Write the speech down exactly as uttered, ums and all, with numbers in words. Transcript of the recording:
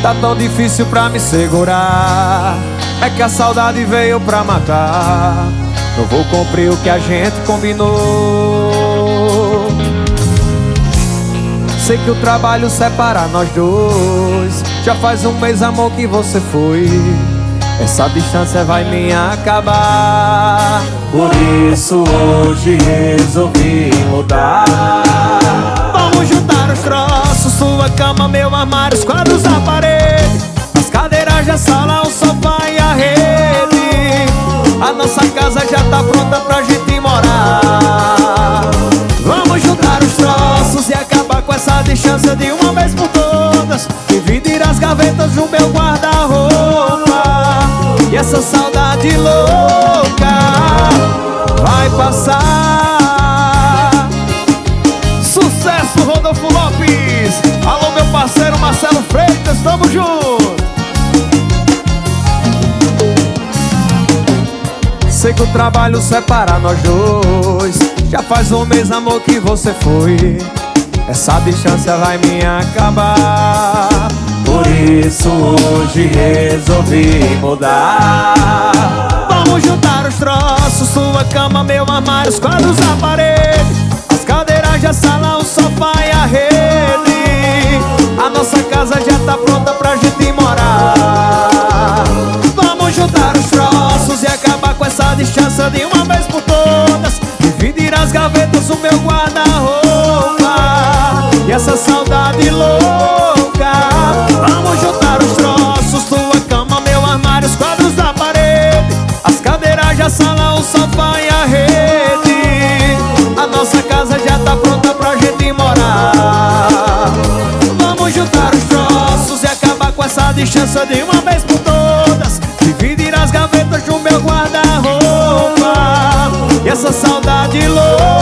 Tá tão difícil pra me segurar. É que a saudade veio pra matar. Não vou cumprir o que a gente combinou. Sei que o trabalho separa nós dois. Já faz um mês, amor, que você foi. Essa distância vai me acabar. Por isso hoje resolvi mudar. Vamos juntar os troços, sua cama, meu armário, os quadros da parede, as cadeiras da sala, o sofá e a rede. A nossa casa já tá pronta pra gente morar. Vamos juntar os troços e acabar com essa distância de uma vez por todas. Dividir as gavetas do meu guarda-roupa. E essa saudade louca vai passar. Sucesso, Rodolfo Lopes. Alô, meu parceiro Marcelo Freitas, tamo junto. Sei que o trabalho separa nós dois. Já faz um mês, amor, que você foi. Essa distância vai me acabar. Por isso hoje resolvi mudar. Vamos juntar os troços, sua cama, meu armário, os quadros da parede, as cadeiras da sala, o sofá e a rede. A nossa casa já tá pronta pra gente morar. Vamos juntar os troços e acabar com essa distância de uma vez por todas. Dividir as gavetas, o meu guarda-roupa. E essa saudade louca. Vamos juntar os troços, sua cama, meu armário, os quadros da parede, as cadeiras da sala, o sofá e a rede. A nossa casa já tá pronta pra gente morar. Vamos juntar os troços e acabar com essa distância de uma vez por todas. Dividir as gavetas do meu guarda-roupa. E essa saudade louca